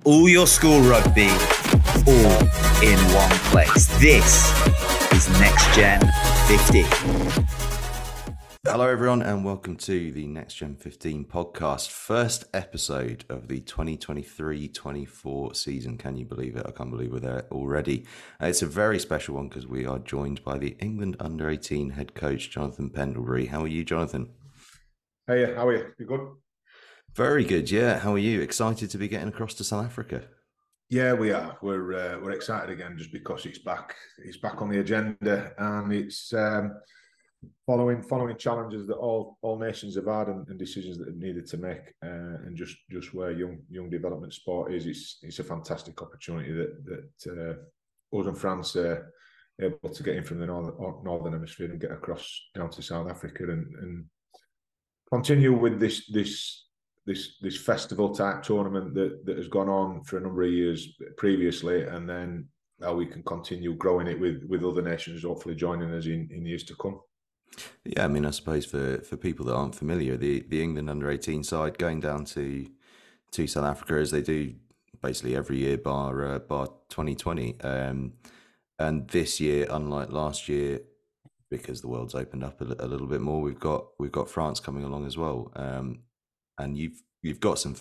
All your school rugby, all in one place. This is Next Gen 15. Hello, everyone, and welcome to the Next Gen 15 podcast, first episode of the 2023-24 season. Can you believe it? I can't believe we're there already. It's a very special one because we are joined by the England Under-18 head coach, Jonathan Pendlebury. How are you, Jonathan? Hey, how are you? You good? Very good, yeah. How are you? Excited to be getting across to South Africa? Yeah, we are. We're excited again just because it's back. It's back on the agenda, and it's following challenges that all nations have had and decisions that have needed to make, and just where young development sport is. It's a fantastic opportunity that us and France are able to get in from the northern hemisphere and get across down to South Africa and continue with this festival type tournament that has gone on for a number of years previously, and then how we can continue growing it with other nations hopefully joining us in years to come. Yeah, I mean, I suppose for people that aren't familiar, the England Under-18 side going down to South Africa as they do basically every year bar 2020, and this year, unlike last year, because the world's opened up a little bit more, we've got France coming along as well, and you've got some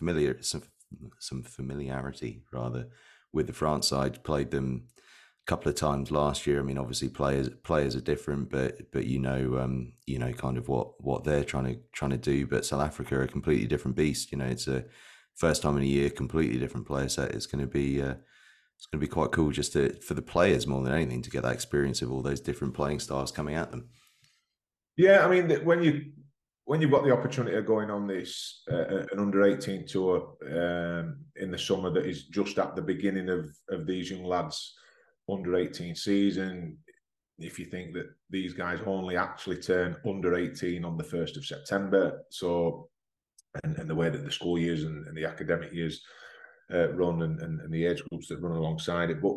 familiarity rather with the France side. Played them a couple of times last year. I mean, obviously players are different, but you know kind of what they're trying to do. But South Africa are a completely different beast. You know, it's a first time in a year, completely different player set. It's going to be quite cool just for the players more than anything to get that experience of all those different playing styles coming at them. Yeah, I mean, when you've got the opportunity of going on this an under-18 tour in the summer that is just at the beginning of these young lads' under-18 season, if you think that these guys only actually turn under-18 on the 1st of September, so and the way that the school years and the academic years run and the age groups that run alongside it, but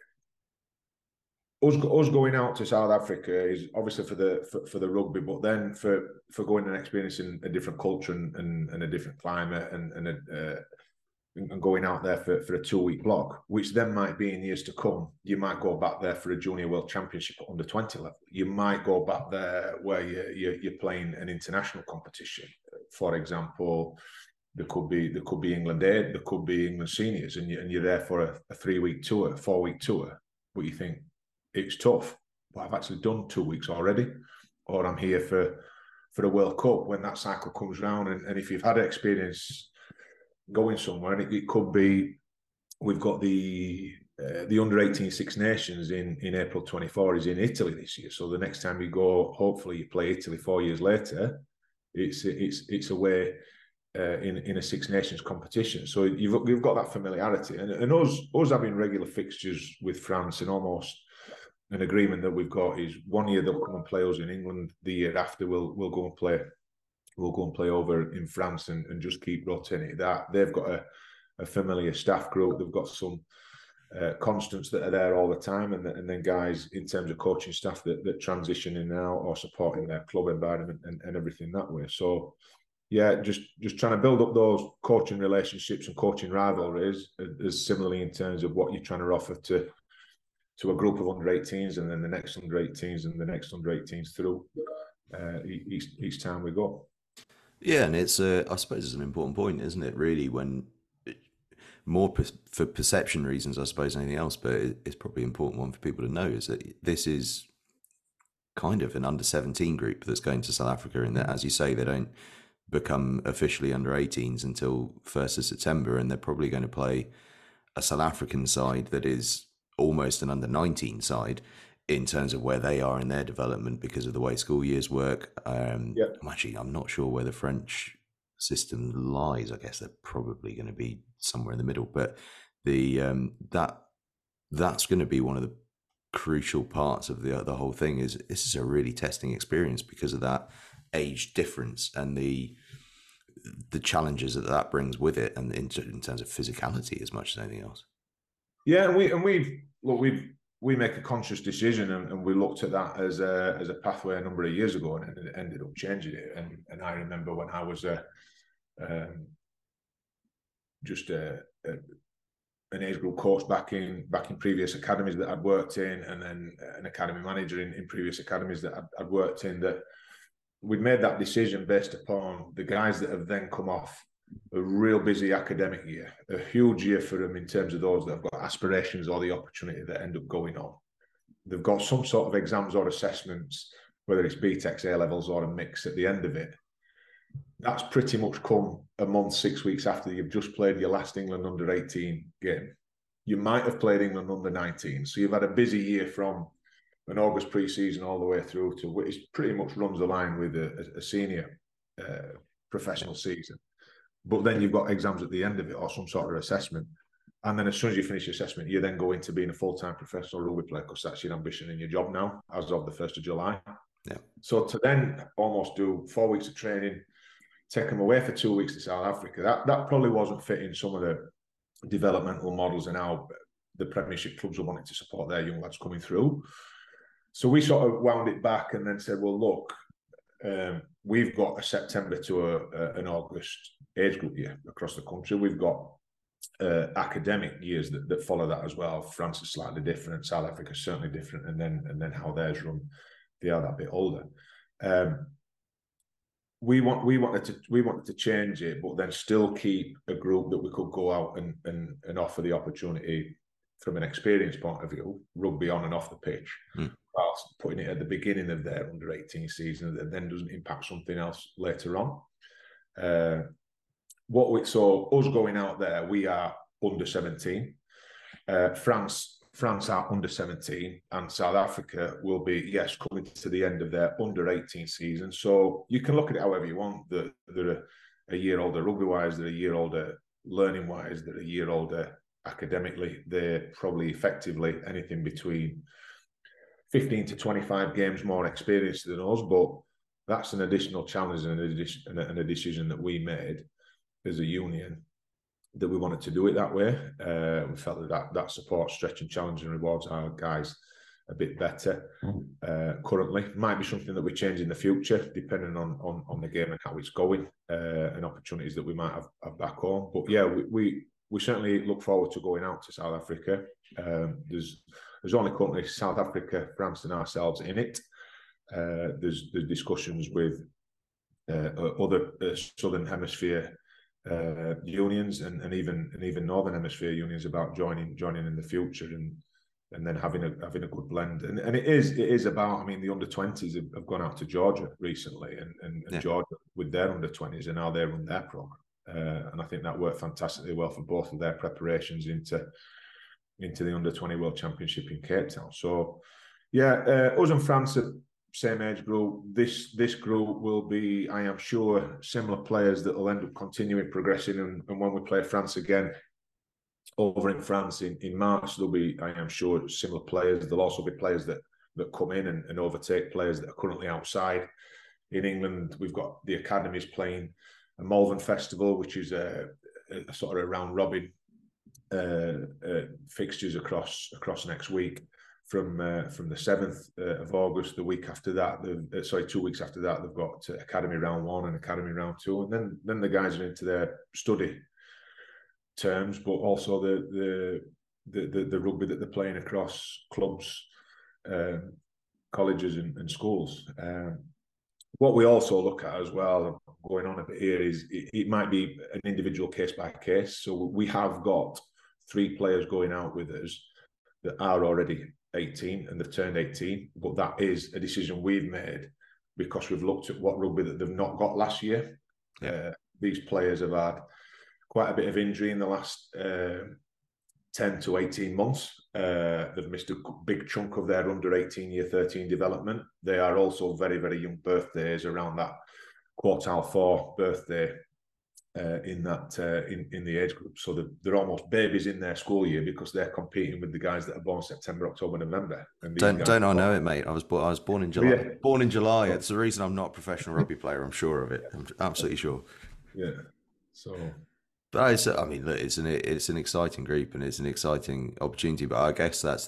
us going out to South Africa is obviously for the rugby, but then for going and experiencing a different culture and a different climate and going out there for a 2-week block, which then might be in years to come. You might go back there for a Junior World Championship at under 20 level. You might go back there where you're playing an international competition. For example, there could be England A, there could be England seniors, and you're there for a 3-week tour, 4-week tour, but you think, it's tough, but I've actually done 2 weeks already, or I'm here for the World Cup when that cycle comes round. And if you've had experience going somewhere, and it could be, we've got the under-18 Six Nations in April 24 is in Italy this year. So the next time you go, hopefully you play Italy 4 years later. It's away in a Six Nations competition. So you've got that familiarity, and us having regular fixtures with France and almost an agreement that we've got is 1 year they'll come and play us in England. The year after we'll go and play over in France and just keep rotating that. They've got a familiar staff group. They've got some constants that are there all the time, and then guys in terms of coaching staff that transition in and out or supporting their club environment and everything that way. So yeah, just trying to build up those coaching relationships and coaching rivalries as similarly in terms of what you're trying to offer to a group of under-18s, and then the next under-18s and the next under-18s through each time we go. Yeah, and it's I suppose it's an important point, isn't it? Really, when more for perception reasons, I suppose, than anything else, but it's probably an important one for people to know is that this is kind of an under-17 group that's going to South Africa, and that, as you say, they don't become officially under-18s until 1st of September, and they're probably going to play a South African side that is almost an under-19 side in terms of where they are in their development because of the way school years work. I'm not sure where the French system lies. I guess they're probably going to be somewhere in the middle, but that's going to be one of the crucial parts of the whole thing. Is this is a really testing experience because of that age difference and the challenges that brings with it, and in terms of physicality as much as anything else. Yeah, we make a conscious decision, and we looked at that as a pathway a number of years ago, and it ended up changing it. And I remember when I was just a an age group coach back in previous academies that I'd worked in, and then an academy manager in previous academies that I'd worked in, that we'd made that decision based upon the guys that have then come off a real busy academic year, a huge year for them in terms of those that have got aspirations or the opportunity that end up going on. They've got some sort of exams or assessments, whether it's BTECs, A-levels or a mix at the end of it. That's pretty much come a month, 6 weeks after you've just played your last England under-18 game. You might have played England under-19. So you've had a busy year from an August pre-season all the way through to which pretty much runs the line with a senior professional season. But then you've got exams at the end of it or some sort of assessment. And then as soon as you finish your assessment, you then go into being a full-time professional rugby player, because that's your ambition in your job now, as of the 1st of July. Yeah. So to then almost do 4 weeks of training, take them away for 2 weeks to South Africa, that probably wasn't fitting some of the developmental models and how the Premiership clubs were wanting to support their young lads coming through. So we sort of wound it back and then said, well, look, we've got a September to an August age group year across the country. We've got academic years that follow that as well. France is slightly different, South Africa is certainly different, and then how theirs run, they are that bit older. We wanted to change it, but then still keep a group that we could go out and offer the opportunity from an experience point of view, rugby on and off the pitch, whilst putting it at the beginning of their under-18 season that then doesn't impact something else later on. So us going out there, we are under-17. France are under-17, and South Africa will be, yes, coming to the end of their under-18 season. So you can look at it however you want. They're a year older rugby-wise, they're a year older learning-wise, they're a year older academically. They're probably effectively anything between 15 to 25 games more experienced than us, but that's an additional challenge and a decision that we made as a union, that we wanted to do it that way. We felt that supports, stretch and challenge and rewards our guys a bit better currently. Might be something that we change in the future, depending on the game and how it's going, and opportunities that we might have back home. But yeah, we certainly look forward to going out to South Africa. There's only currently South Africa, France and ourselves in it. There's discussions with other Southern Hemisphere unions and even Northern Hemisphere unions about joining in the future and then having a good blend. And it is about, I mean, the under-20s have gone out to Georgia recently and Georgia with their under-20s and now they run their programme. And I think that worked fantastically well for both of their preparations into the under-20 World Championship in Cape Town. So yeah, us and France are same age group. This group will be, I am sure, similar players that will end up continuing progressing. And when we play France again over in France in March, there'll be, I am sure, similar players. There'll also be players that come in and overtake players that are currently outside. In England, we've got the academies playing a Malvern Festival, which is a sort of round robin fixtures across next week. From the 7th of August, the week after that, 2 weeks after that, they've got Academy Round 1 and Academy Round 2, and then the guys are into their study terms, but also the rugby that they're playing across clubs, colleges and schools. What we also look at as well, going on a bit here, is it might be an individual case by case. So we have got 3 players going out with us that are already 18 and they've turned 18, but that is a decision we've made because we've looked at what rugby that they've not got last year. These players have had quite a bit of injury in the last 10 to 18 months. They've missed a big chunk of their under 18 year 13 development. They are also very, very young birthdays, around that quartile 4 birthday in the age group. So they're almost babies in their school year because they're competing with the guys that are born September, October, November. And don't I know it, mate? I was born in July. Yeah. Born in July. It's the reason I'm not a professional rugby player. I'm sure of it. I'm absolutely sure. Yeah. So. But look, it's an exciting group and it's an exciting opportunity. But I guess that's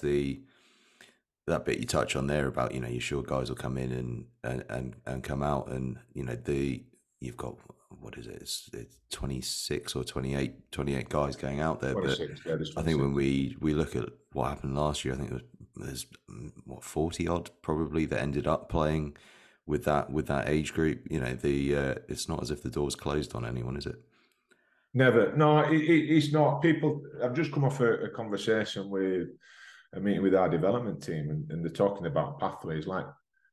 that bit you touch on there about, you're sure guys will come in and come out, and you've got what is it? It's 26 or 28 guys going out there. But 26, yeah, there's I think 26. when we look at what happened last year, I think there's what 40 odd probably that ended up playing with that age group. You know, it's not as if the door's closed on anyone, is it? Never. No, it's not. People, I've just come off a conversation with a meeting with our development team, and they're talking about pathways. Like,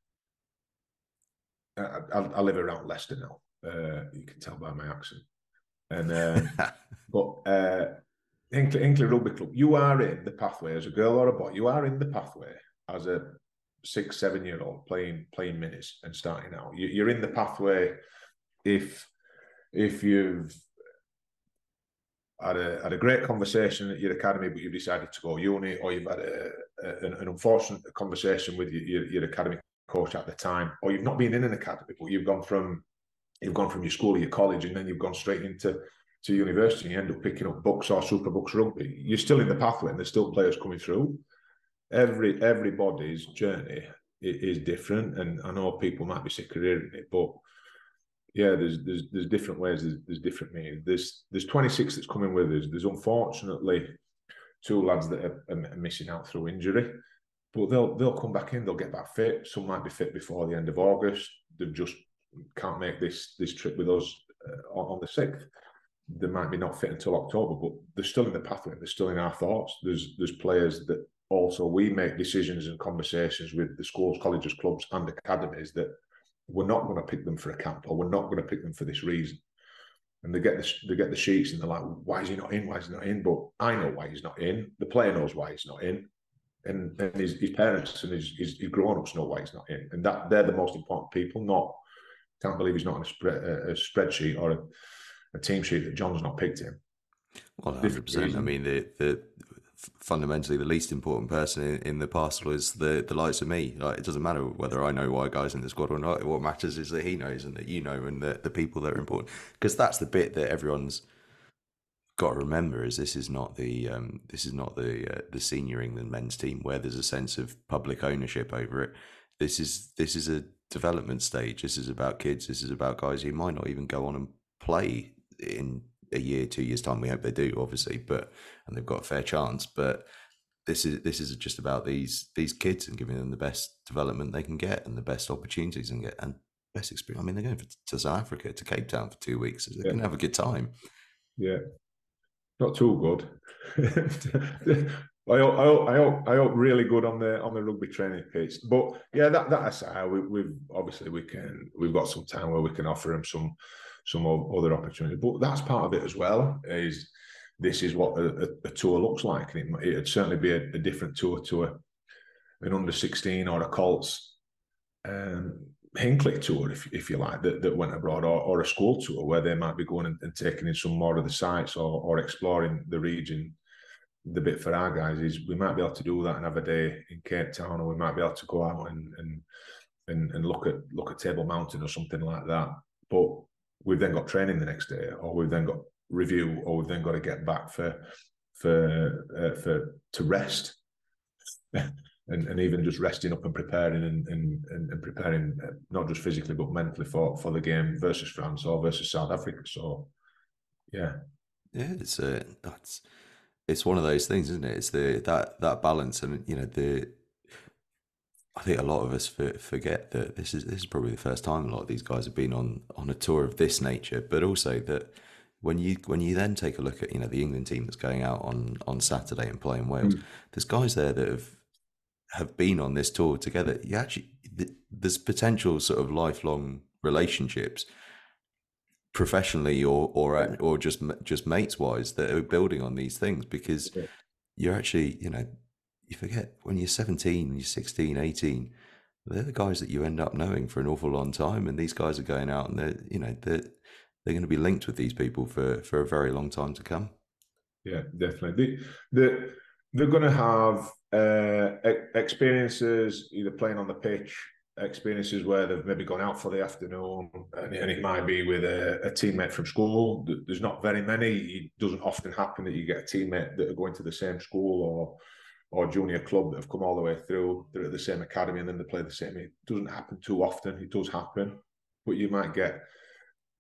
I live around Leicester now. You can tell by my accent. And but Hinckley Rugby Club, you are in the pathway as a girl or a boy. You are in the pathway as a 6-7-year-old playing minutes and starting out. You're in the pathway if you've had a great conversation at your academy, but you've decided to go uni, or you've had an unfortunate conversation with your academy coach at the time, or you've not been in an academy, but you've gone from your school or your college, and then you've gone straight into university, and you end up picking up Bucks or Super Bucks rugby. You're still in the pathway, and there's still players coming through. Everybody's journey is different, and I know people might be sick of hearing it, but yeah, there's different ways. There's different meanings. There's 26 that's coming with us. There's unfortunately 2 lads that are missing out through injury, but they'll come back in. They'll get back fit. Some might be fit before the end of August. They just can't make this trip with us on the 6th. They might be not fit until October, but they're still in the pathway. They're still in our thoughts. There's players that also we make decisions and conversations with the schools, colleges, clubs, and academies that we're not going to pick them for a camp, or we're not going to pick them for this reason. And they get the sheets, and they're like, "Why is he not in? Why is he not in?" But I know why he's not in. The player knows why he's not in, and his parents and his grown-ups know why he's not in, and that they're the most important people. Not can't believe he's not on a spreadsheet or a team sheet that John's not picked him. Well, 100%. I mean, the fundamentally the least important person in the parcel is the likes of me. Like, it doesn't matter whether I know why guy's in the squad or not. What matters is that he knows, and that you know, and the people that are important. Because that's the bit that everyone's got to remember: is this is not the senior England men's team where there's a sense of public ownership over it. This is a development stage. This is about kids. This is about guys who might not even go on and play in a year, 2 years time. We hope they do, obviously, and they've got a fair chance. But this is just about these kids and giving them the best development they can get and the best opportunities and best experience. I mean, they're going to South Africa, to Cape Town for 2 weeks. So they can have a good time. Yeah, not too good. I hope really good on the rugby training piece. But yeah, that aside, we've got some time where we can offer them some other opportunities. But that's part of it as well. This is what a tour looks like, and it'd certainly be a different tour to an under-16 or a Colts Hinckley tour, if you like, that went abroad, or a school tour where they might be going and taking in some more of the sites or exploring the region. The bit for our guys is we might be able to do that and have a day in Cape Town, or we might be able to go out and look at Table Mountain or something like that. But we've then got training the next day, or we've then got review, or we've then got to get back to rest, and even just resting up and preparing and preparing not just physically but mentally for the game versus France or versus South Africa. So yeah, it's one of those things, isn't it? It's that balance, and I think a lot of us forget that this is probably the first time a lot of these guys have been on a tour of this nature, but also that when you then take a look at the England team that's going out on Saturday and playing Wales, there's guys there that have been on this tour together. There's potential sort of lifelong relationships, professionally or just mates wise, that are building on these things, because you're actually you forget when you're 17, when you're 16, 18, they're the guys that you end up knowing for an awful long time, and these guys are going out and they're going to be linked with these people for a very long time to come. Yeah, definitely. They're going to have experiences either playing on the pitch, experiences where they've maybe gone out for the afternoon, and it might be with a teammate from school. There's not very many. It doesn't often happen that you get a teammate that are going to the same school or junior club that have come all the way through. They're at the same academy and then they play the same. It doesn't happen too often. It does happen, but you might get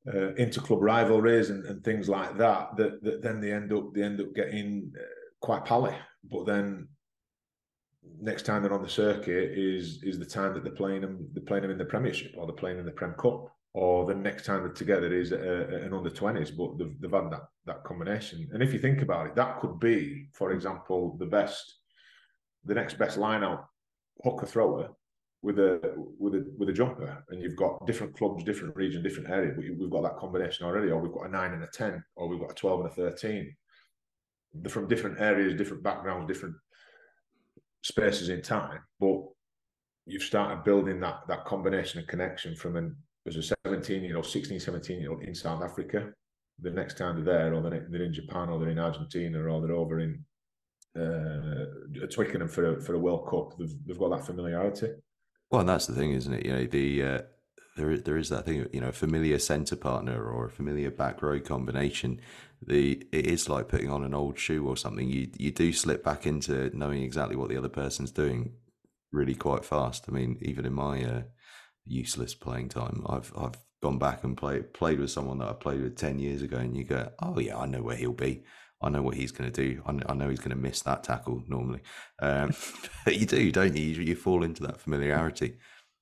inter-club rivalries and things like that, that then they end up getting quite pally. But then next time they're on the circuit is the time that they're playing them in the Premiership, or they're playing in the Prem Cup, or the next time they're together is an under-20s, but they've had that combination. And if you think about it, that could be, for example, the next best line-out hooker thrower with a jumper, and you've got different clubs, different region, different area, but we've got that combination already, or we've got a 9 and a 10, or we've got a 12 and a 13. They're from different areas, different backgrounds, different spaces in time, but you've started building that combination and connection from as a 17-year-old, 16, 17-year-old in South Africa. The next time they're there, or they're in Japan, or they're in Argentina, or they're over in Twickenham for a World Cup, they've got that familiarity. Well, and that's the thing, isn't it? You know, there is that thing, you know, a familiar centre partner or a familiar back row combination. It is like putting on an old shoe or something. You do slip back into knowing exactly what the other person's doing really quite fast. I mean, even in my useless playing time, I've gone back and played with someone that I played with 10 years ago, and you go, oh yeah, I know where he'll be. I know what he's going to do. I know he's going to miss that tackle normally. But you do, don't you? You fall into that familiarity.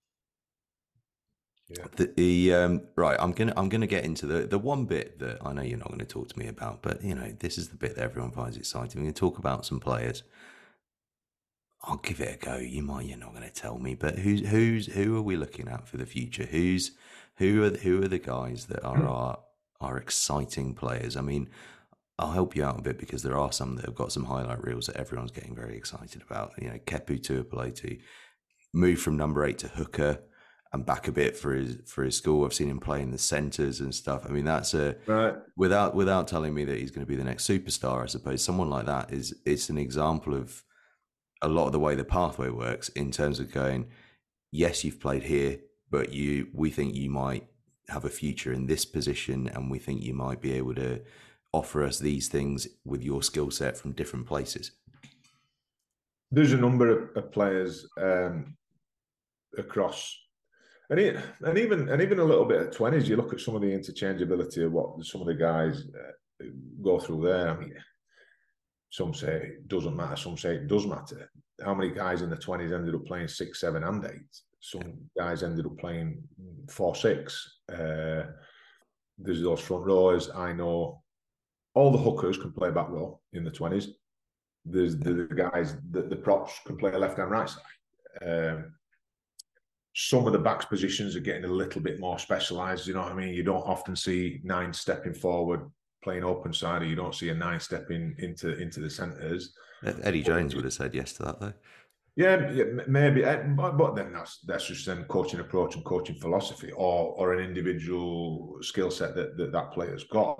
Yeah. Right. I'm gonna get into the one bit that I know you're not going to talk to me about, but you know, this is the bit that everyone finds exciting. We're going to talk about some players. I'll give it a go. You're not going to tell me, but who are we looking at for the future? Who are the guys that are our exciting players? I mean, I'll help you out a bit, because there are some that have got some highlight reels that everyone's getting very excited about. You know, Kepu Tuipulotu moved from number 8 to hooker and back a bit for his school. I've seen him play in the centres and stuff. I mean, that's right. Without telling me that he's going to be the next superstar, I suppose someone like that it's an example of a lot of the way the pathway works, in terms of going, yes, you've played here, but we think you might have a future in this position, and we think you might be able to offer us these things with your skill set from different places. There's a number of players across, and even a little bit at 20s. You look at some of the interchangeability of what some of the guys go through there. I mean, some say it doesn't matter, some say it does matter. How many guys in the 20s ended up playing 6, 7, and 8? Some guys ended up playing 4, 6. There's those front rowers. I know all the hookers can play back row in the 20s. There's the guys, the props can play left and right side. Some of the backs positions are getting a little bit more specialised. You know what I mean? You don't often see 9 stepping forward playing open side, or you don't see a 9 stepping into the centres. Eddie Jones would have said yes to that, though. Yeah, maybe, but then that's just then coaching approach and coaching philosophy, or an individual skill set that player's got.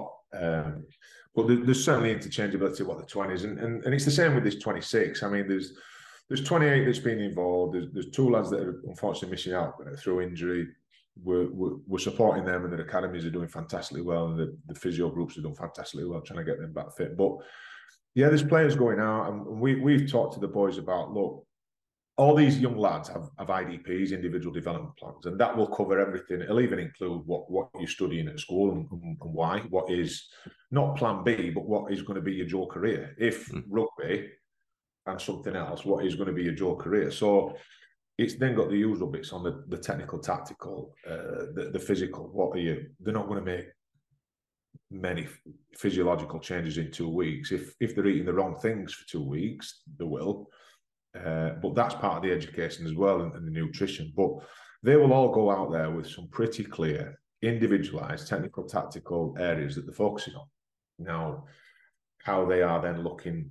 But there's certainly interchangeability of what the 20s, and it's the same with this 26. I mean, there's 28 that's been involved. There's 2 lads that are unfortunately missing out through injury. We're supporting them, and their academies are doing fantastically well, and the physio groups are doing fantastically well, trying to get them back fit. But yeah, there's players going out, and we've talked to the boys about, look, all these young lads have IDPs, individual development plans, and that will cover everything. It'll even include what you're studying at school and why. What is not plan B, but what is going to be your dual career? If rugby and something else, what is going to be your dual career? So it's then got the usual bits on the technical, tactical, the physical. What are you? They're not going to make many physiological changes in 2 weeks. If they're eating the wrong things for 2 weeks, they will. But that's part of the education as well, and the nutrition. But they will all go out there with some pretty clear, individualised, technical, tactical areas that they're focusing on. Now, how they are then looking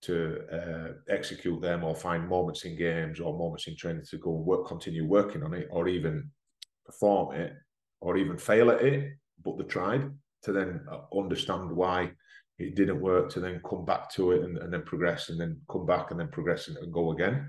to execute them, or find moments in games or moments in training to go and continue working on it, or even perform it, or even fail at it, but they tried, to then understand why it didn't work, to then come back to it and then progress, and then come back and then progress and go again.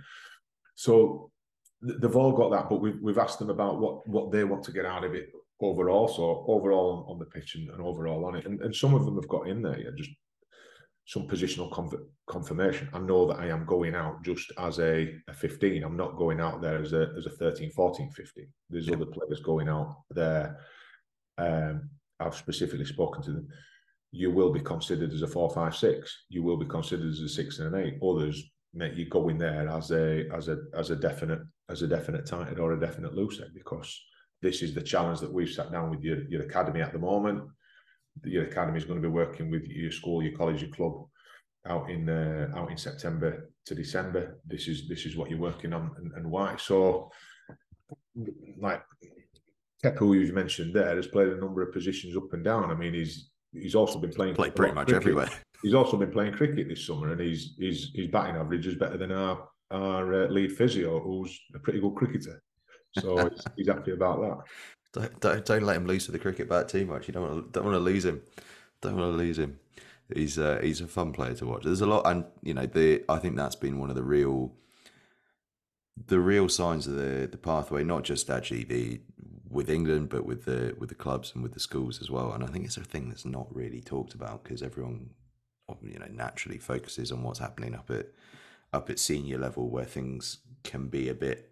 So they've all got that, but we've asked them about what they want to get out of it overall. So overall on the pitch and overall on it. And some of them have got in there, just some positional confirmation. I know that I am going out just as a 15. I'm not going out there as a 13, 14, 15. There's other players going out there I've specifically spoken to them, you will be considered as a 4-5-6. You will be considered as a 6 and an 8. Others, mate, you go in there as a definite tighthead or a definite loosehead, because this is the challenge that we've sat down with your academy at the moment. Your academy is going to be working with your school, your college, your club out in September to December. This is what you're working on and why. So, like Kepa, who you mentioned there, has played a number of positions up and down. I mean, he's also been playing pretty much everywhere. He's also been playing cricket this summer, and his batting average is better than our lead physio, who's a pretty good cricketer. So he's happy about that. Don't let him loose with the cricket bat too much. You don't want to lose him. Don't want to lose him. He's a fun player to watch. There's a lot, and I think that's been one of the real signs of the pathway, not just actually with England, but with the clubs and with the schools as well. And I think it's a thing that's not really talked about, because everyone naturally focuses on what's happening up at senior level, where things can be a bit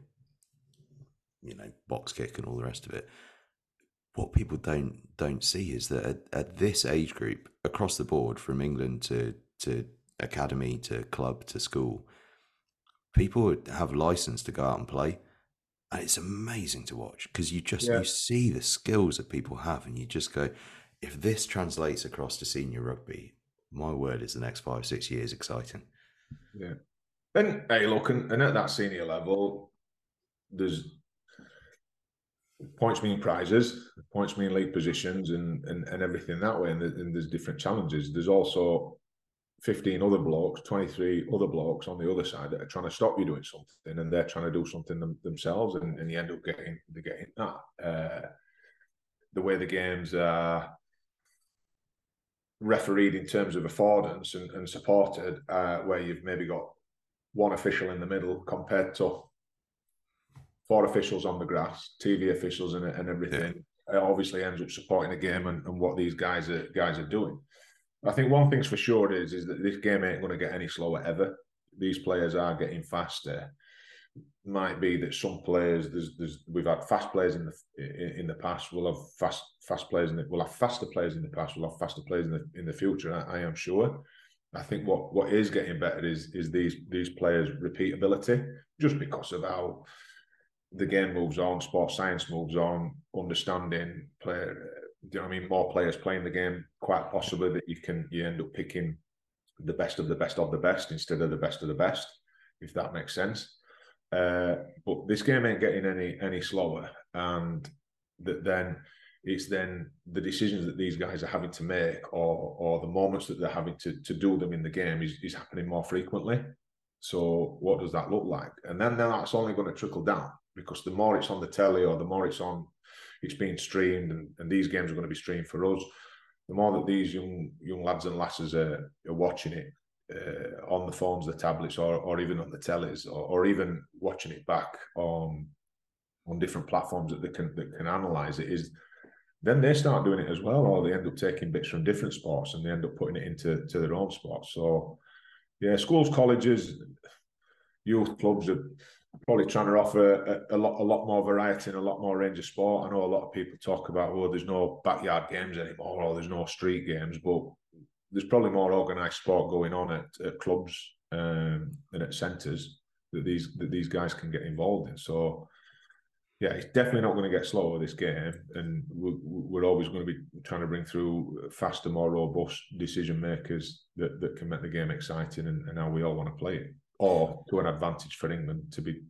box kick and all the rest of it. What people don't see is that at this age group, across the board, from England to academy to club to school, people have license to go out and play. And it's amazing to watch, because you see the skills that people have, and you just go, if this translates across to senior rugby, my word, is the next 5-6 years exciting. Yeah. And hey, look, and at that senior level, there's points mean prizes, points mean league positions, and everything that way. And there's different challenges. There's also 15 other blokes, 23 other blokes on the other side that are trying to stop you doing something, and they're trying to do something themselves, and you end up getting that. The way the games are refereed in terms of affordance and supported, where you've maybe got one official in the middle compared to 4 officials on the grass, TV officials and everything. It obviously ends up supporting the game and what these guys are doing. I think one thing's for sure is that this game ain't going to get any slower ever. These players are getting faster. Might be that some players, we've had fast players in the past. We'll have fast players we'll have faster players in the past. We'll have faster players in the future. I am sure. I think what is getting better is these players' repeatability, just because of how the game moves on, sports science moves on, understanding player. Do you know what I mean? More players playing the game, quite possibly that you end up picking the best of the best of the best instead of the best of the best, if that makes sense. But this game ain't getting any slower, and then it's the decisions that these guys are having to make, or the moments that they're having to do them in the game is happening more frequently. So what does that look like? And then that's only going to trickle down, because the more it's on the telly, or the more it's being streamed, and these games are going to be streamed for us, the more that these young lads and lasses are watching it on the phones, the tablets, or even on the tellies, or even watching it back on different platforms that can analyse it, is then they start doing it as well, or they end up taking bits from different sports and they end up putting it into their own sports. So yeah, schools, colleges, youth clubs are probably trying to offer a lot more variety and a lot more range of sport. I know a lot of people talk about, well, there's no backyard games anymore, or there's no street games, but there's probably more organised sport going on at clubs and at centres that these guys can get involved in. So yeah, it's definitely not going to get slower, this game, and we're always going to be trying to bring through faster, more robust decision makers that can make the game exciting and how we all want to play it, or to an advantage for England to be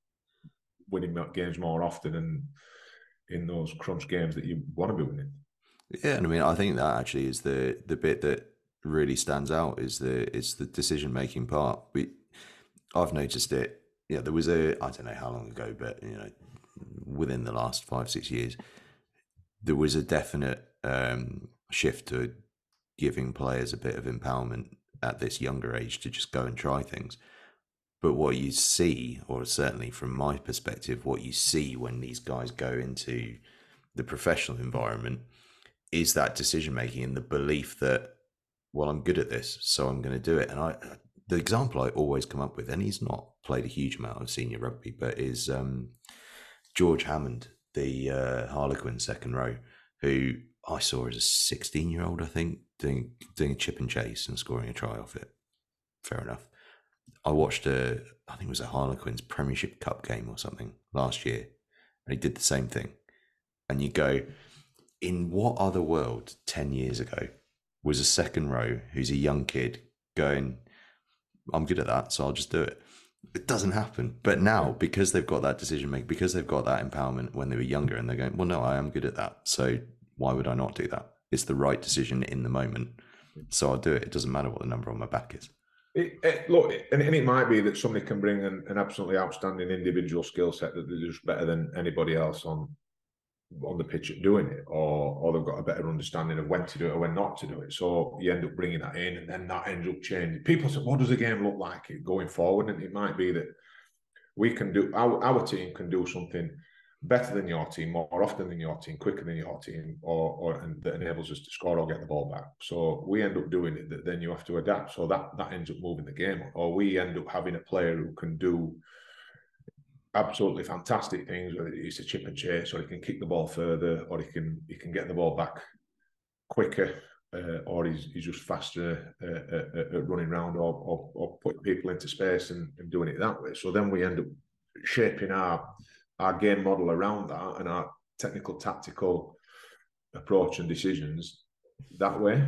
winning games more often and in those crunch games that you want to be winning. Yeah, and I mean, I think that actually is the bit that really stands out is the decision making part. I've noticed it. Yeah, there was I don't know how long ago, but within the last 5-6 years, there was a definite shift to giving players a bit of empowerment at this younger age to just go and try things. But what you see, or certainly from my perspective, what you see when these guys go into the professional environment is that decision making and the belief that, well, I'm good at this, so I'm going to do it. And the example I always come up with, and he's not played a huge amount of senior rugby, but is George Hammond, the Harlequin second row, who I saw as a 16-year-old, I think, doing a chip and chase and scoring a try off it. Fair enough. I watched I think it was a Harlequins Premiership Cup game or something last year, and he did the same thing. And you go, in what other world 10 years ago was a second row who's a young kid going, I'm good at that, so I'll just do it. It doesn't happen. But now, because they've got that decision making, because they've got that empowerment when they were younger, and they're going, well, no, I am good at that, so why would I not do that? It's the right decision in the moment, so I'll do it. It doesn't matter what the number on my back is. Look, and it might be that somebody can bring an absolutely outstanding individual skill set that they're just better than anybody else on the pitch at doing it, or they've got a better understanding of when to do it or when not to do it. So you end up bringing that in, and then that ends up changing. People say, what does the game look like going forward? And it might be that we can do, our team can do something better than your team, more often than your team, quicker than your team, and that enables us to score or get the ball back. So we end up doing it, that then you have to adapt. So that ends up moving the game. Or we end up having a player who can do absolutely fantastic things, whether it's a chip and chase, or he can kick the ball further, or he can get the ball back quicker, or he's just faster at running around, or putting people into space and doing it that way. So then we end up shaping our game model around that, and our technical, tactical approach and decisions that way.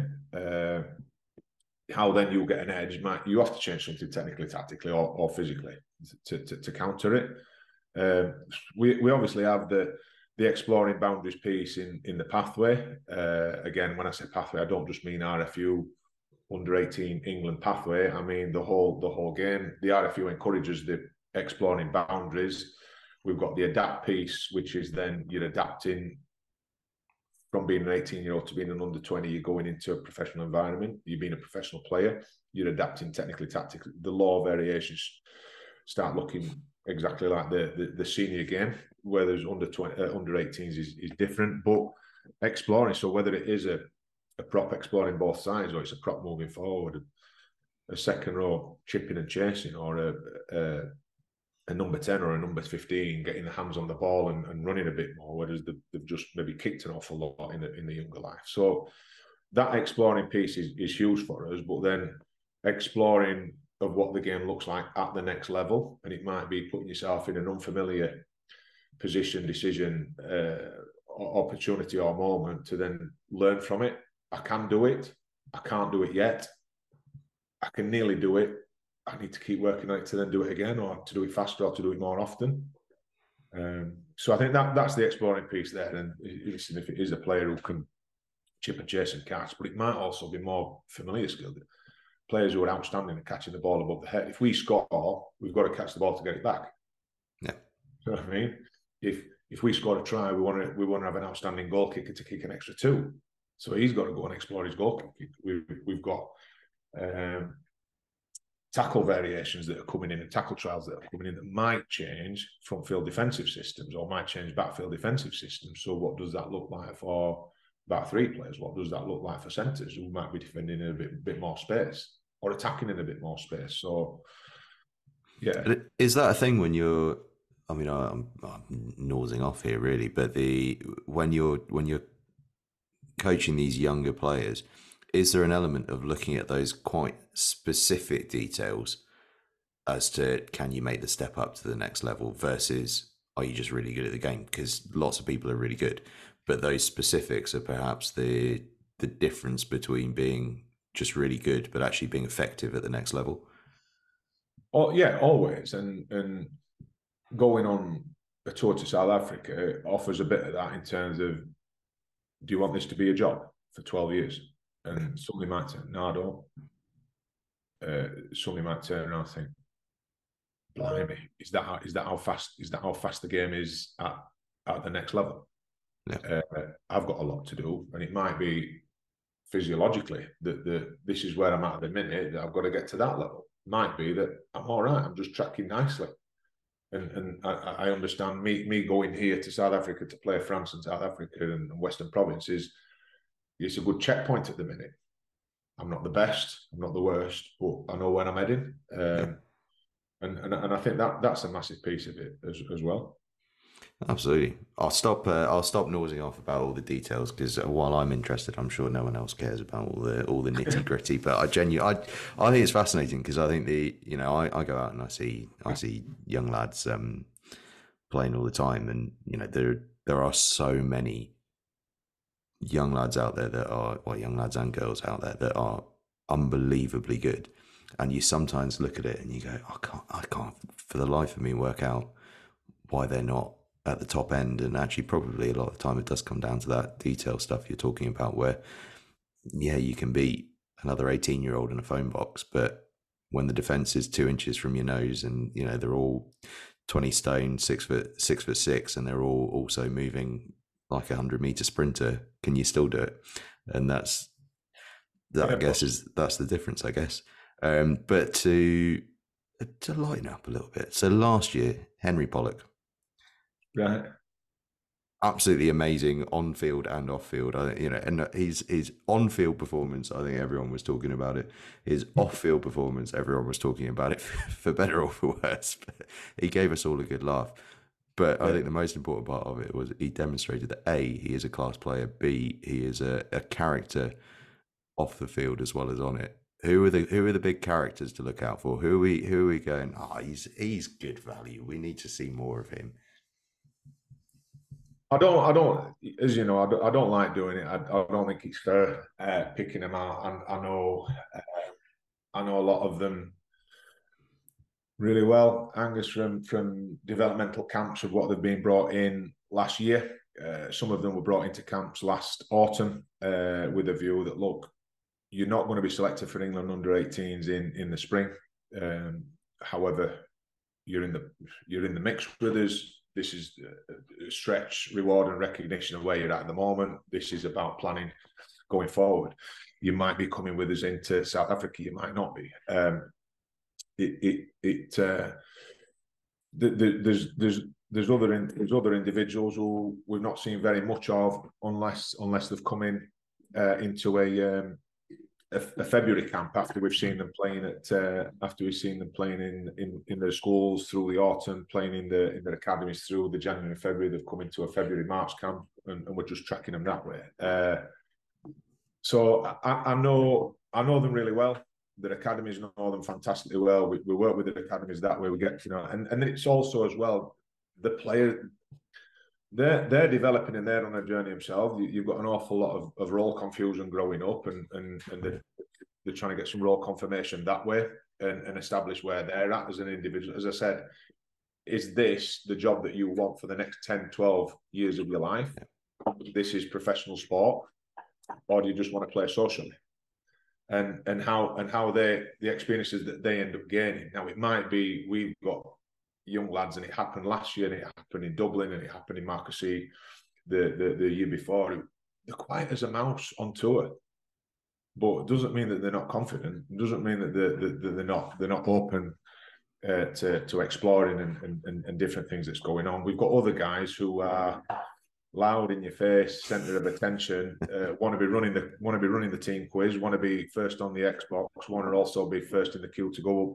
How then you get an edge? You have to change something technically, tactically, or physically to counter it. We obviously have the exploring boundaries piece in the pathway. Again, when I say pathway, I don't just mean RFU under 18 England pathway. I mean the whole game. The RFU encourages the exploring boundaries. We've got the adapt piece, which is then you're adapting from being an 18-year-old to being an under 20. You're going into a professional environment. You're being a professional player. You're adapting technically, tactically. The law variations start looking exactly like the senior game, where there's under 18s is different, but exploring. So whether it is a prop exploring both sides, or it's a prop moving forward, a second row chipping and chasing, or a number 10 or a number 15 getting the hands on the ball and running a bit more, whereas they've just maybe kicked an awful lot in the younger life. So that exploring piece is huge for us, but then exploring of what the game looks like at the next level, and it might be putting yourself in an unfamiliar position, decision, opportunity or moment to then learn from it. I can do it. I can't do it yet. I can nearly do it. I need to keep working on it to then do it again, or to do it faster, or to do it more often. So I think that's the exploring piece there. And listen, if it is a player who can chip and chase and catch, but it might also be more familiar skilled. Players who are outstanding at catching the ball above the head. If we score, we've got to catch the ball to get it back. Yeah. You know what I mean? If we score a try, we want to have an outstanding goal kicker to kick an extra 2. So he's got to go and explore his goal kick. We've got tackle variations that are coming in, and tackle trials that are coming in, that might change front field defensive systems, or might change backfield defensive systems. So what does that look like for back 3 players? What does that look like for centres who might be defending in a bit more space, or attacking in a bit more space? So yeah, is that a thing when you're? I mean, I'm nosing off here really, but when you're coaching these younger players, is there an element of looking at those quite specific details as to, can you make the step up to the next level, versus are you just really good at the game? Because lots of people are really good, but those specifics are perhaps the difference between being just really good but actually being effective at the next level. Oh yeah, always. And going on a tour to South Africa offers a bit of that, in terms of, do you want this to be a job for 12 years? And somebody might say, no, I don't. Somebody might turn around and think, blimey, is that how fast the game is at the next level? Yeah. I've got a lot to do, and it might be physiologically that this is where I'm at the minute, that I've got to get to that level. It might be that I'm all right, I'm just tracking nicely. And I understand me going here to South Africa to play France and South Africa and Western Provinces, it's a good checkpoint at the minute. I'm not the best, I'm not the worst, but I know where I'm heading. And I think that's a massive piece of it as well. Absolutely. I'll stop. I'll stop nosing off about all the details because while I'm interested, I'm sure no one else cares about all the nitty gritty. But I think it's fascinating because I think I go out and I see young lads playing all the time, and there are so many young lads out there that are, well, young lads and girls out there that are unbelievably good. And you sometimes look at it and you go, I can't for the life of me work out why they're not at the top end. And actually, probably a lot of the time, it does come down to that detail stuff you're talking about, where, yeah, you can beat another 18-year-old in a phone box, but when the defense is 2 inches from your nose and, they're all 20 stone, 6 foot 6, and they're all also moving like a 100-meter sprinter, can you still do it? And that's that, Yeah, I guess, that's the difference, I guess. But to lighten up a little bit. So last year, Henry Pollock, right. absolutely amazing on field and off field. And his on field performance, I think everyone was talking about it. His off field performance, everyone was talking about it, for better or for worse. But he gave us all a good laugh. But I think the most important part of it was he demonstrated that A, he is a class player. B, he is a character off the field as well as on it. Who are the big characters to look out for? Who are we going? Oh, he's good value. We need to see more of him. I don't, as you know, I don't like doing it. I don't think it's fair picking them out. And I know a lot of them really well. Angus from developmental camps of what they've been brought in last year. Some of them were brought into camps last autumn with a view that, look, you're not going to be selected for England under 18s in the spring. However, you're in the mix with us. This is a stretch, reward, and recognition of where you're at the moment. This is about planning going forward. You might be coming with us into South Africa. You might not be. There's other individuals who we've not seen very much of unless they've come in into a February camp after we've seen them playing in their schools through the autumn, playing in their academies through the January and February. They've come into a February March camp, and we're just tracking them that way. So I know them really well. Their academies know them fantastically well. We work with the academies that way. We get, and it's also as well the player. They're developing and they're on a journey themselves. You've got an awful lot of role confusion growing up, and they're trying to get some role confirmation that way and establish where they're at as an individual. As I said, is this the job that you want for the next 10, 12 years of your life? This is professional sport, or do you just want to play socially? And how the experiences that they end up gaining. Now, it might be we've got young lads, and it happened last year, and it happened in Dublin, and it happened in Marcoussis the year before. They're quiet as a mouse on tour, but it doesn't mean that they're not confident. It doesn't mean that they're not open to exploring and different things that's going on. We've got other guys who are loud in your face, centre of attention, want to be running the team quiz, want to be first on the Xbox, want to also be first in the queue to go up.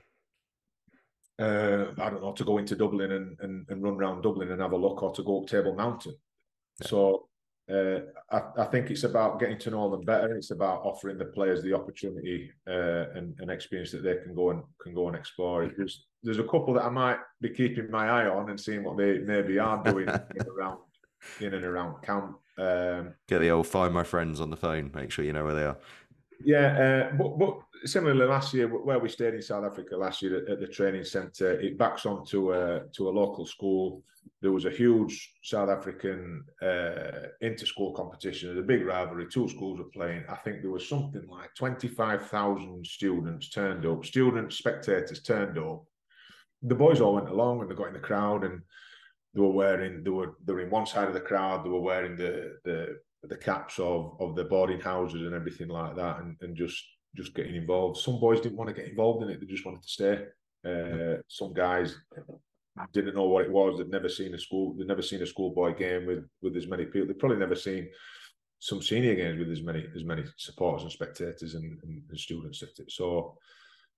I don't know, to go into Dublin and run around Dublin and have a look, or to go up Table Mountain. Yeah. So I think it's about getting to know them better. It's about offering the players the opportunity and experience that they can go and explore. There's a couple that I might be keeping my eye on and seeing what they maybe are doing in and around camp. Get the old Find My Friends on the phone. Make sure you know where they are. Yeah, but similarly last year, where we stayed in South Africa last year at the training centre, it backs on to a local school. There was a huge South African inter-school competition. It was a big rivalry. Two schools were playing. I think there was something like 25,000 students turned up. Spectators turned up. The boys all went along and they got in the crowd, and they were in one side of the crowd. They were wearing the caps of the boarding houses and everything like that, and just getting involved. Some boys didn't want to get involved in it; they just wanted to stay. Some guys didn't know what it was. They'd never seen a schoolboy game with as many people. They'd probably never seen some senior games with as many supporters and spectators and students at it. So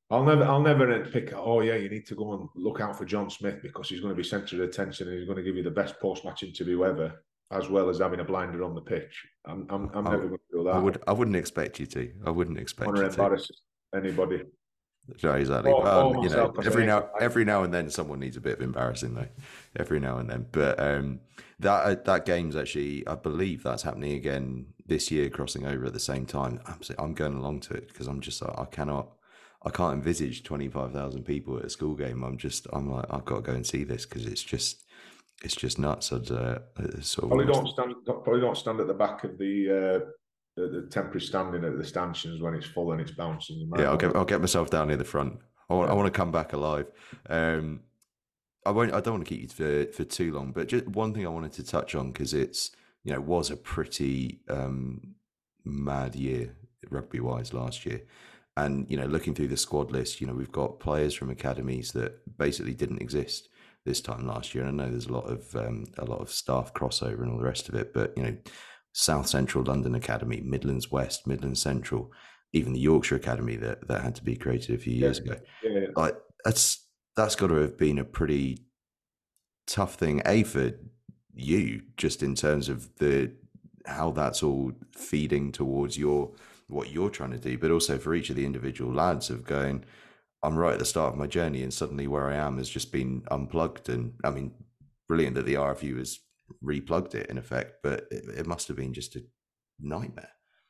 I'll never pick. Oh yeah, you need to go and look out for John Smith because he's going to be centre of attention and he's going to give you the best post-match interview ever, as well as having a blinder on the pitch. I'm never going to do that. I wouldn't expect you to. I wouldn't expect Want to you to. embarrass anybody. No, exactly. Or You know, myself, every now and then someone needs a bit of embarrassing though. Every now and then. But that game's actually, I believe that's happening again this year, crossing over at the same time. I'm going along to it because I'm just like, I can't envisage 25,000 people at a school game. I'm like, I've got to go and see this because it's just nuts. I'd sort of probably don't stand at the back of the temporary standing at the stanchions when it's full and it's bouncing. Yeah, I'll get myself down near the front. I want to come back alive. I don't want to keep you for too long, but just one thing I wanted to touch on because it's was a pretty mad year rugby wise last year. And, looking through the squad list, we've got players from academies that basically didn't exist this time last year. And I know there's a lot of staff crossover and all the rest of it, but, South Central London Academy, Midlands West, Midlands Central, even the Yorkshire Academy that had to be created a few years ago. Yeah. Like that's got to have been a pretty tough thing, for you, just in terms of how that's all feeding towards what you're trying to do, but also for each of the individual lads of going, I'm right at the start of my journey and suddenly where I am has just been unplugged. And I mean, brilliant that the RFU has replugged it in effect, but it must have been just a nightmare.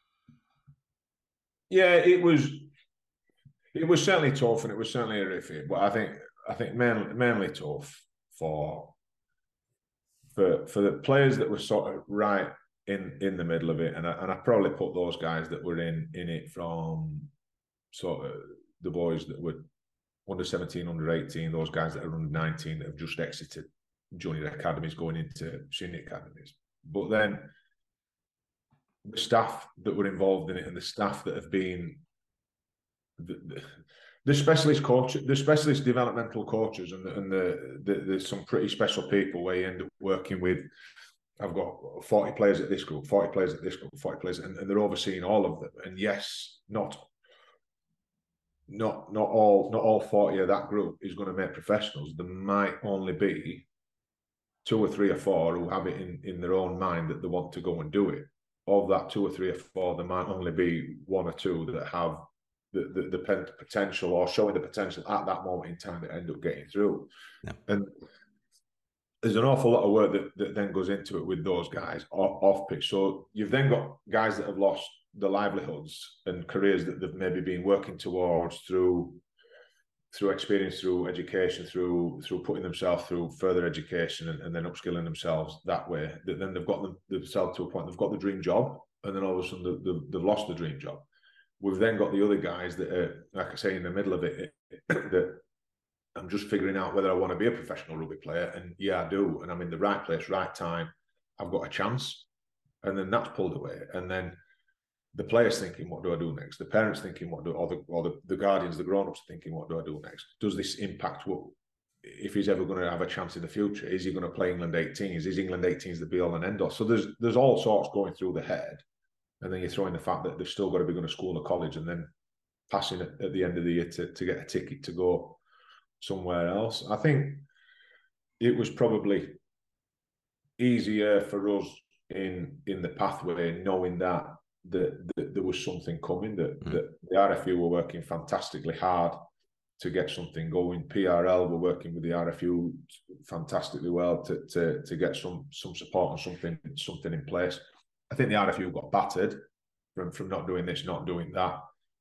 Yeah, it was certainly tough and it was certainly horrific, but I think mainly tough for the players that were sort of right in the middle of it, and I probably put those guys that were in it from sort of the boys that were under 17, under 18, those guys that are under 19 that have just exited junior academies going into senior academies. But then the staff that were involved in it and the staff that have been the specialist coach, the specialist developmental coaches, and there's some pretty special people where you end up working with. I've got 40 players at this group, 40 players at this group, 40 players, and they're overseeing all of them. And yes, not all 40 of that group is going to make professionals. There might only be 2 or 3 or 4 who have it in their own mind that they want to go and do it. Of that 2 or 3 or 4, there might only be 1 or 2 that have the potential or showing the potential at that moment in time that end up getting through. Yeah. And there's an awful lot of work that then goes into it with those guys off pitch. So you've then got guys that have lost their livelihoods and careers that they've maybe been working towards through experience, through education, through putting themselves through further education and then upskilling themselves that way. Then they've got themselves to a point, they've got the dream job, and then all of a sudden they've lost the dream job. We've then got the other guys that are, like I say, in the middle of it, that I'm just figuring out whether I want to be a professional rugby player. And yeah, I do. And I'm in the right place, right time. I've got a chance. And then that's pulled away. And then the players thinking, what do I do next? The parents thinking, or the guardians, the grown-ups thinking, what do I do next? Does this impact if he's ever going to have a chance in the future? Is he going to play England 18s? Is England 18s the be-all and end-all? So there's all sorts going through the head. And then you throw in the fact that they've still got to be going to school or college and then passing at the end of the year to get a ticket to go somewhere else. I think it was probably easier for us in the pathway, knowing that there was something coming, that the RFU were working fantastically hard to get something going. PRL were working with the RFU fantastically well to get some support and something in place. I think the RFU got battered from not doing this, not doing that.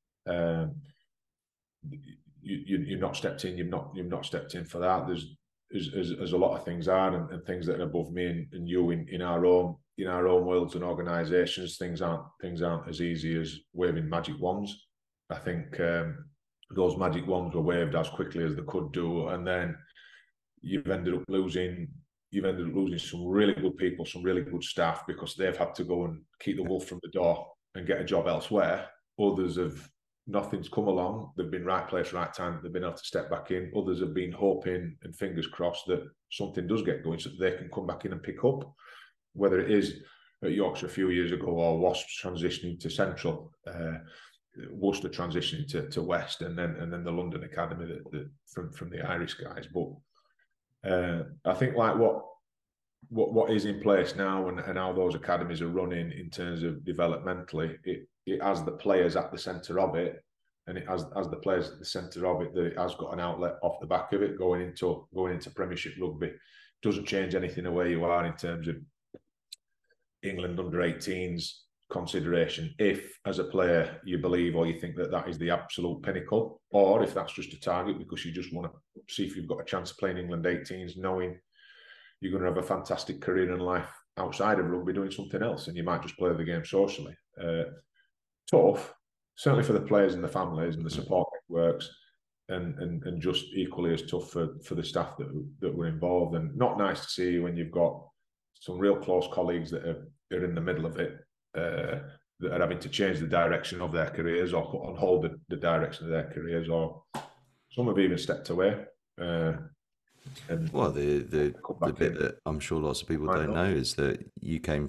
You've not stepped in. You've not stepped in for that. There's a lot of things are and things that are above me and you in our own worlds and organisations. Things aren't as easy as waving magic wands. I think those magic wands were waved as quickly as they could do, and then you've ended up losing some really good people, some really good staff, because they've had to go and keep the wolf from the door and get a job elsewhere. Others have, nothing's come along. They've been right place, right time. They've been able to step back in. Others have been hoping and fingers crossed that something does get going so that they can come back in and pick up, whether it is at Yorkshire a few years ago or Wasps transitioning to Central. Worcester transitioning to West, and then the London Academy that from the Irish guys. But I think like what is in place now and how those academies are running in terms of developmentally, it has the players at the centre of it, and it has the players at the centre of it that it has got an outlet off the back of it going into Premiership rugby. Doesn't change anything the way you are in terms of England under 18s consideration. If as a player you believe or you think that is the absolute pinnacle, or if that's just a target because you just want to see if you've got a chance of playing England 18s, knowing you're going to have a fantastic career in life outside of rugby doing something else, and you might just play the game socially. Tough, certainly for the players and the families and the support networks, and just equally as tough for the staff that were involved. And not nice to see when you've got some real close colleagues that are in the middle of it, that are having to change the direction of their careers or put on hold the direction of their careers, or some have even stepped away. And well, the bit that I'm sure lots of people don't know is that you came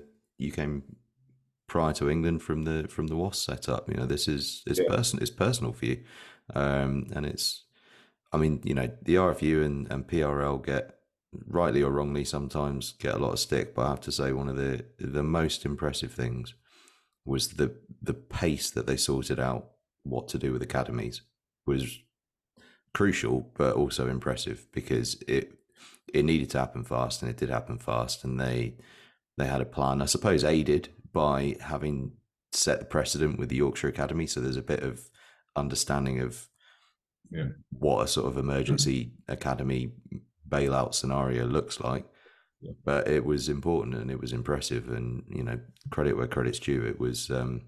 prior to England from the WASP setup. You know, it's personal for you, and it's, I mean, you know, the RFU and PRL get, rightly or wrongly, sometimes get a lot of stick, but I have to say one of the most impressive things was the pace that they sorted out what to do with academies was crucial, but also impressive, because it needed to happen fast, and it did happen fast, and they had a plan, I suppose aided by having set the precedent with the Yorkshire Academy, so there's a bit of understanding of what a sort of emergency academy bailout scenario looks like. But it was important and it was impressive, and you know, credit where credit's due. It was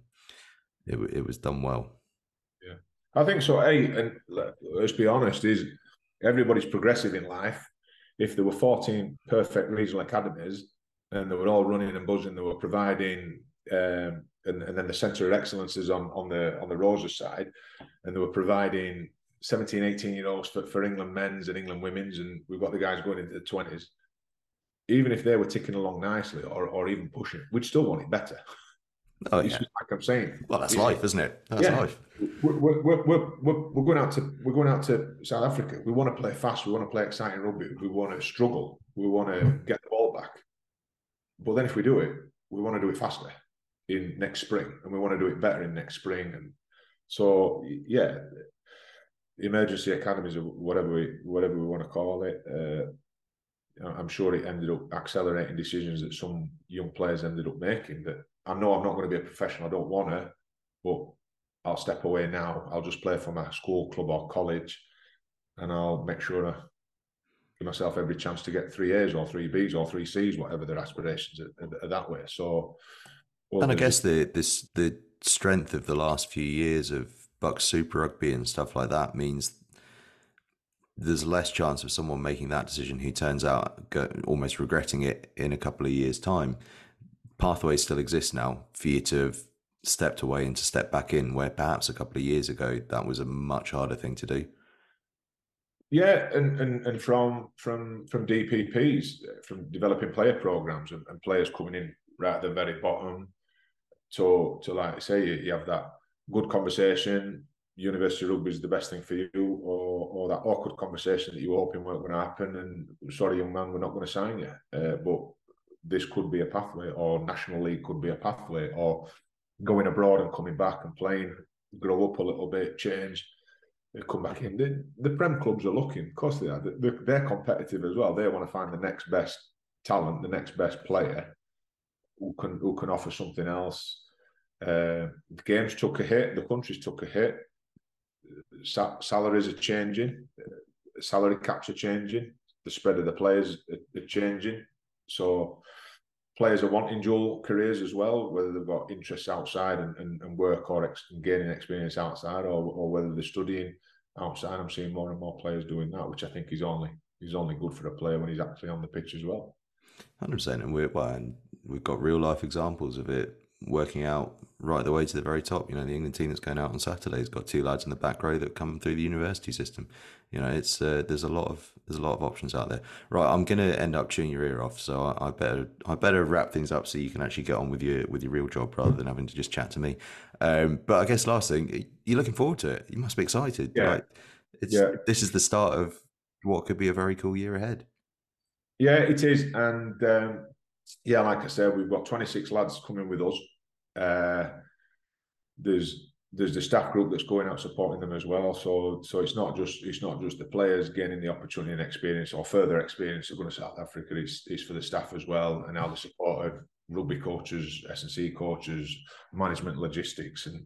done well. Yeah, I think so. And let's be honest, is everybody's progressive in life. If there were 14 perfect regional academies and they were all running and buzzing, they were providing, and then the centre of excellence is on the Roses side, and they were providing 17, 18-year-olds for England men's and England women's, and we've got the guys going into the 20s. Even if they were ticking along nicely or even pushing, we'd still want it better. Oh, it's just like I'm saying. Well, that's life, isn't it? That's life. We're going out to South Africa. We want to play fast. We want to play exciting rugby. We want to struggle. We want to get the ball back. But then if we do it, we want to do it faster in next spring, and we want to do it better in next spring. And so, yeah, emergency academies, or whatever we want to call it. I'm sure it ended up accelerating decisions that some young players ended up making. That I know I'm not going to be a professional. I don't want to, but I'll step away now. I'll just play for my school, club, or college, and I'll make sure I give myself every chance to get 3 A's or 3 B's or 3 C's, whatever their aspirations are that way. So, and I guess the strength of the last few years of Bucks Super Rugby and stuff like that means there's less chance of someone making that decision who turns out almost regretting it in a couple of years' time. Pathways still exist now for you to have stepped away and to step back in, where perhaps a couple of years ago that was a much harder thing to do. Yeah, and from DPPs, from developing player programs and players coming in right at the very bottom to like I say, you have that good conversation. University rugby is the best thing for you, or that awkward conversation that you were hoping weren't going to happen, and sorry, young man, we're not going to sign you. But this could be a pathway, or National League could be a pathway, or going abroad and coming back and playing, grow up a little bit, change, come back in. The Prem clubs are looking, of course they are. They're competitive as well. They want to find the next best talent, the next best player who can offer something else. The games took a hit, the countries took a hit. Salaries are changing, salary caps are changing, the spread of the players are changing. So players are wanting dual careers as well, whether they've got interests outside and work or gaining experience outside, or whether they're studying outside. I'm seeing more and more players doing that, which I think is only good for a player when he's actually on the pitch as well. 100%, and we've got real life examples of it working out right the way to the very top. You know, the England team that's going out on Saturday has got 2 lads in the back row that come through the university system. You know, it's there's a lot of options out there. Right, I'm gonna end up chewing your ear off, so I better wrap things up so you can actually get on with your real job rather than having to just chat to me. But I guess last thing, you're looking forward to it. You must be excited. Yeah, Like, yeah, this is the start of what could be a very cool year ahead. yeah. It is, and yeah, like I said, we've got 26 lads coming with us. There's the staff group that's going out supporting them as well. So it's not just the players gaining the opportunity and experience or further experience of going to South Africa. It's for the staff as well, and how the support of rugby coaches, S&C coaches, management, logistics, and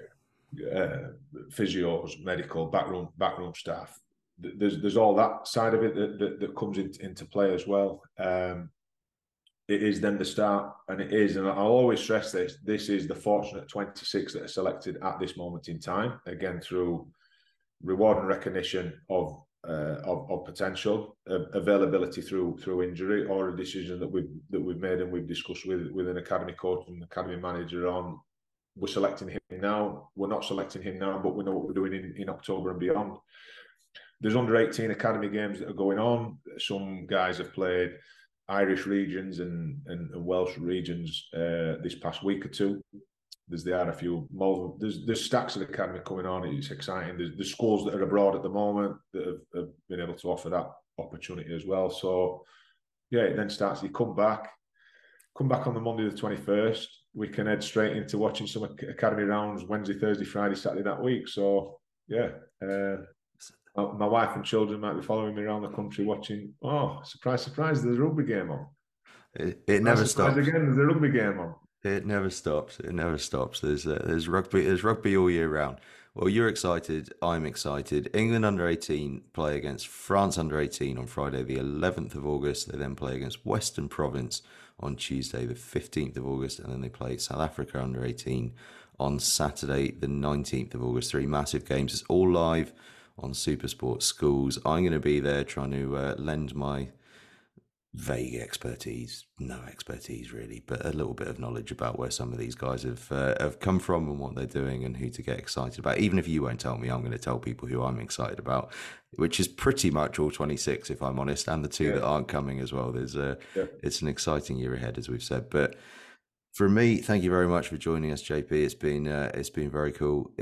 physios, medical, backroom staff. There's all that side of it that comes into play as well. It is then the start, and I'll always stress this is the fortunate 26 that are selected at this moment in time, again through reward and recognition of potential, availability through injury, or a decision that we've made and we've discussed with an academy coach and academy manager on. We're selecting him now. We're not selecting him now, but we know what we're doing in October and beyond. There's under 18 academy games that are going on. Some guys have played Irish regions and Welsh regions this past week or two. There's a few more. There's stacks of academy coming on. It's exciting. There's schools that are abroad at the moment that have been able to offer that opportunity as well. So yeah, it then starts. You come back on the Monday the 21st. We can head straight into watching some academy rounds Wednesday, Thursday, Friday, Saturday that week. So yeah. My wife and children might be following me around the country watching. Oh, surprise, surprise! There's a rugby game on. It never stops. Again, there's a rugby game on. It never stops. It never stops. There's rugby. There's rugby all year round. Well, you're excited. I'm excited. England under 18 play against France under 18 on Friday, the 11th of August. They then play against Western Province on Tuesday, the 15th of August, and then they play South Africa under 18 on Saturday, the 19th of August. 3 massive games. It's all live on SuperSport Schools. I'm going to be there trying to lend my vague expertise, no expertise really, but a little bit of knowledge about where some of these guys have come from and what they're doing and who to get excited about. Even if you won't tell me, I'm going to tell people who I'm excited about, which is pretty much all 26, if I'm honest, and the 2 that aren't coming as well. It's an exciting year ahead, as we've said. But for me, thank you very much for joining us, JP. It's been very cool.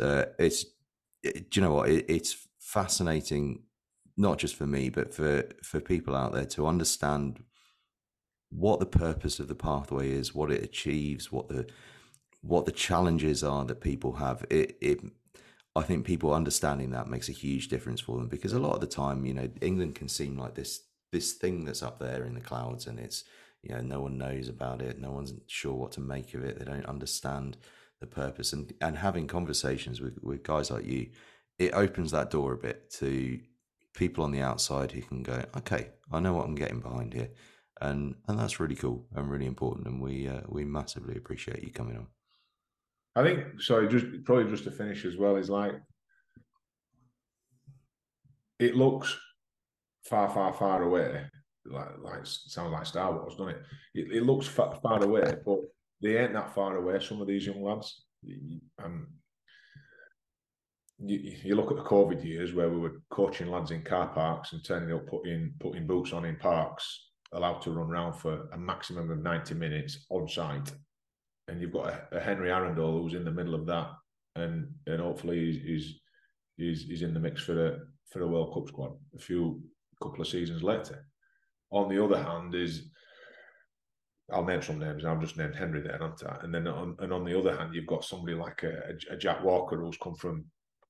Do you know what? It's fascinating, not just for me, but for people out there to understand what the purpose of the pathway is, what it achieves, what the challenges are that people have. I think people understanding that makes a huge difference for them, because a lot of the time, you know, England can seem like this thing that's up there in the clouds, and it's, you know, no one knows about it, no one's sure what to make of it, they don't understand the purpose, and having conversations with guys like you, it opens that door a bit to people on the outside who can go, okay, I know what I'm getting behind here, and that's really cool and really important, and we massively appreciate you coming on. I think, sorry, just to finish as well, is like, it looks far away, like sounds like Star Wars, doesn't it? It looks far away, but they ain't that far away. Some of these young lads, you look at the COVID years where we were coaching lads in car parks and turning up, putting boots on in parks, allowed to run around for a maximum of 90 minutes on site, and you've got a Henry Arundel who's in the middle of that, and hopefully he's in the mix for a World Cup squad couple of seasons later. On the other hand, I'll name some names. I've just named Henry there, haven't I? And then on the other hand, you've got somebody like a Jack Walker who's come from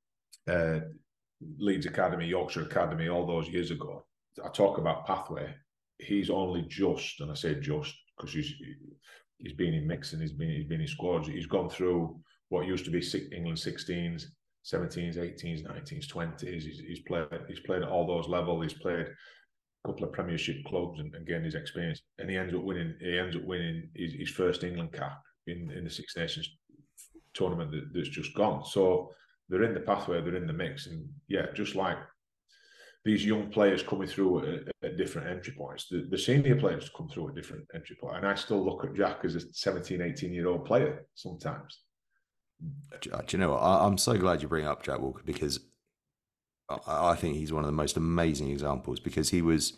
Leeds Academy, Yorkshire Academy, all those years ago. I talk about pathway. He's only just, and I say just because he's been in mix and he's been in squads. He's gone through what used to be England 16s, 17s, 18s, 19s, 20s. He's played at all those levels. He's played a couple of Premiership clubs and gained his experience. And he ends up winning his first England cap in the Six Nations tournament that's just gone. So they're in the pathway, they're in the mix, and yeah, just like these young players coming through at different entry points. The senior players come through at different entry points. And I still look at Jack as a 17, 18-year-old player sometimes. Do you know what? I'm so glad you bring up Jack Walker, because I think he's one of the most amazing examples, because he was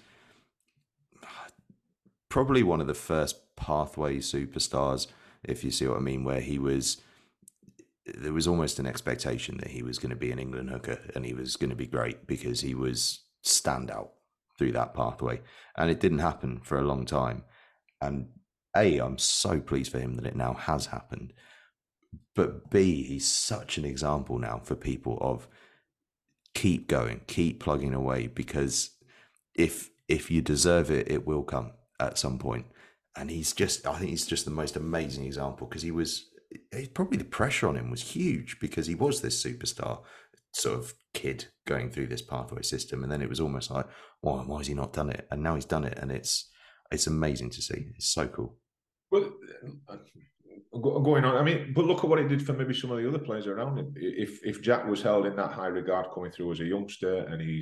probably one of the first pathway superstars, if you see what I mean, where there was almost an expectation that he was going to be an England hooker and he was going to be great because he was standout through that pathway. And it didn't happen for a long time. And A, I'm so pleased for him that it now has happened. But B, he's such an example now for people of keep going, keep plugging away, because if you deserve it, it will come at some point. And I think he's just the most amazing example, because probably the pressure on him was huge, because he was this superstar sort of kid going through this pathway system. And then it was almost like, why has he not done it? And now he's done it. And it's amazing to see. It's so cool. Well, going on, I mean, but look at what it did for maybe some of the other players around him. If Jack was held in that high regard coming through as a youngster, and he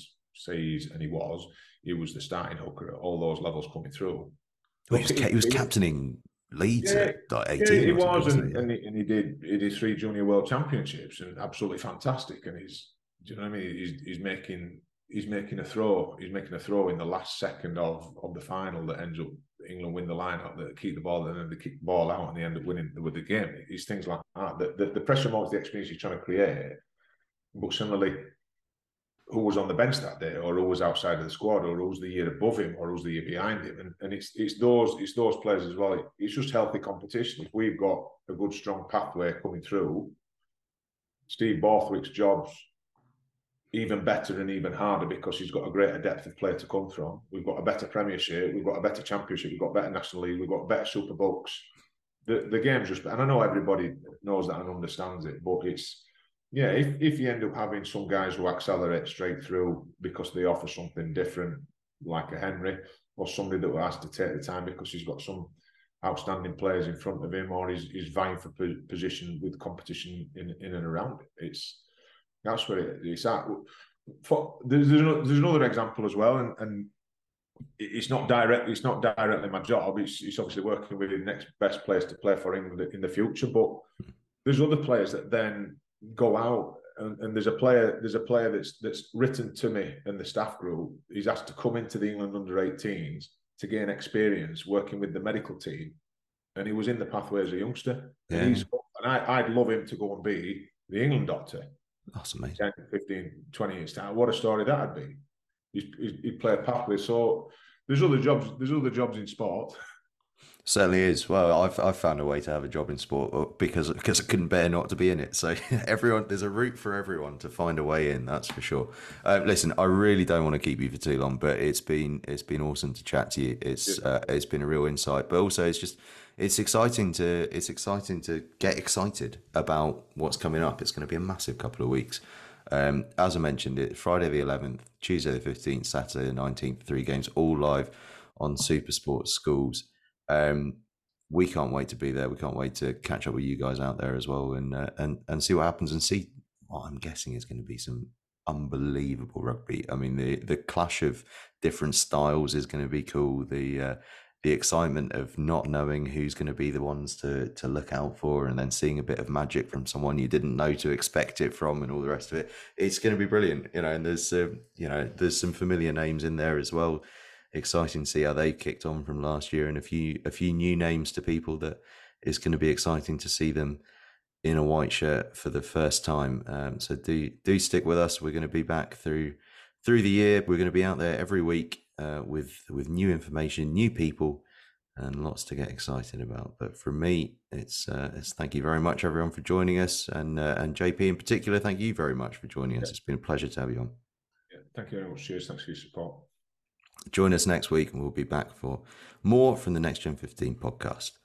was the starting hooker at all those levels coming through. He was captaining Leeds at like 18. Yeah, he was, and he did 3 junior world championships, and absolutely fantastic. And do you know what I mean? He's making a throw. He's making a throw in the last second of the final that ends up England win the line-up, that keep the ball, and then they kick the ball out and they end up winning with the game. It's things like that. The pressure moves the experience he's trying to create. But similarly, who was on the bench that day, or who was outside of the squad, or who's the year above him, or who's the year behind him, and it's those players as well. It's just healthy competition. If we've got a good strong pathway coming through, Steve Borthwick's job's even better and even harder, because he's got a greater depth of play to come from. We've got a better Premiership, we've got a better Championship, we've got a better National League, we've got better Super Bucks. The game's just, and I know everybody knows that and understands it, but it's, yeah, if you end up having some guys who accelerate straight through because they offer something different, like a Henry, or somebody that has to take the time because he's got some outstanding players in front of him, or he's vying for position with competition in and around it. That's where it's at. There's another example as well, and it's not directly my job. It's obviously working with the next best players to play for England in the future. But there's other players that then go out, and there's a player that's written to me and the staff group. He's asked to come into the England under-18s to gain experience working with the medical team, and he was in the pathway as a youngster. Yeah. And I'd love him to go and be the England doctor. That's amazing. 10, 15, 20 years time. What a story that'd be. He'd play a pathway. So there's other jobs in sport. Certainly is. Well, I've found a way to have a job in sport because I couldn't bear not to be in it. So there's a route for everyone to find a way in. That's for sure. Listen, I really don't want to keep you for too long, but it's been awesome to chat to you. It's been a real insight, but also it's exciting to get excited about what's coming up. It's going to be a massive couple of weeks. As I mentioned, it's Friday the 11th, Tuesday the 15th, Saturday the 19th, 3 games, all live on Supersport Schools. We can't wait to be there. We can't wait to catch up with you guys out there as well, and see what happens, and see what I'm guessing is going to be some unbelievable rugby. I mean, the clash of different styles is going to be cool. The excitement of not knowing who's going to be the ones to look out for, and then seeing a bit of magic from someone you didn't know to expect it from, and all the rest of it. It's going to be brilliant, and there's some familiar names in there as well. Exciting to see how they kicked on from last year, and a few new names to people that it's going to be exciting to see them in a white shirt for the first time. So do stick with us. We're going to be back through the year. We're going to be out there every week with new information, new people, and lots to get excited about. But from me, it's thank you very much, everyone, for joining us, and JP in particular, thank you very much for joining us. It's been a pleasure to have you on. Yeah, thank you very much. Cheers. Thanks for your support. Join us next week, and we'll be back for more from the Next Gen 15 podcast.